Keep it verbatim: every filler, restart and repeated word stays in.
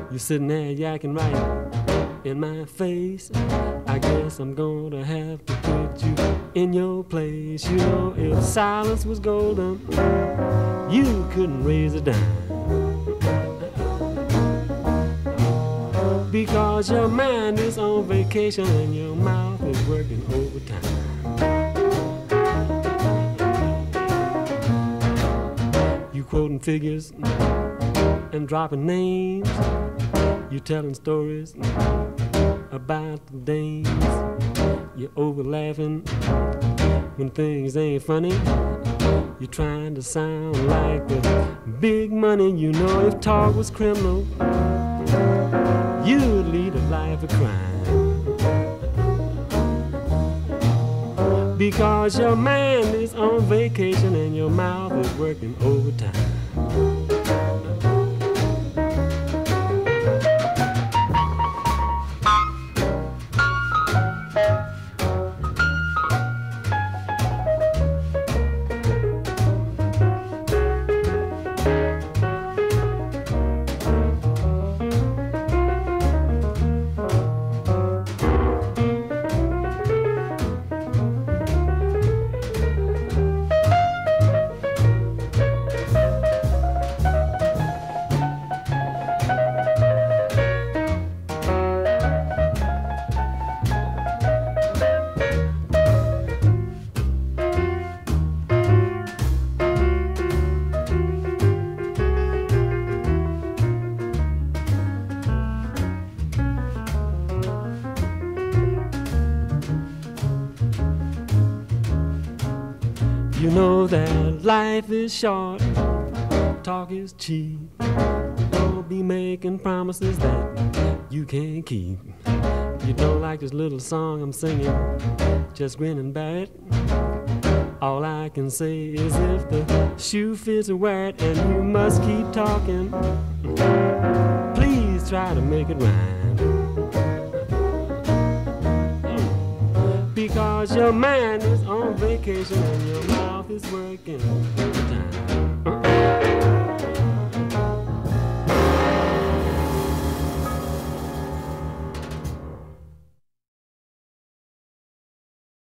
You're sitting there yakking right in my face. I guess I'm gonna have to put you in your place. You know, if silence was golden, you couldn't raise a dime. Because your mind is on vacation and your mouth is working overtime. You quoting figures and dropping names. You telling stories about the dames. You're over laughing when things ain't funny. You're trying to sound like the big money. You know, if talk was criminal, you would lead a life of crime. Because your mind is on vacation and your mouth is working overtime. You know that life is short, talk is cheap. Don't be making promises that you can't keep. You don't like this little song I'm singing, just grin and bear it. All I can say is if the shoe fits, wear it, and you must keep talking. Please try to make it rhyme. Because your mind is on vacation and your mouth is working overtime.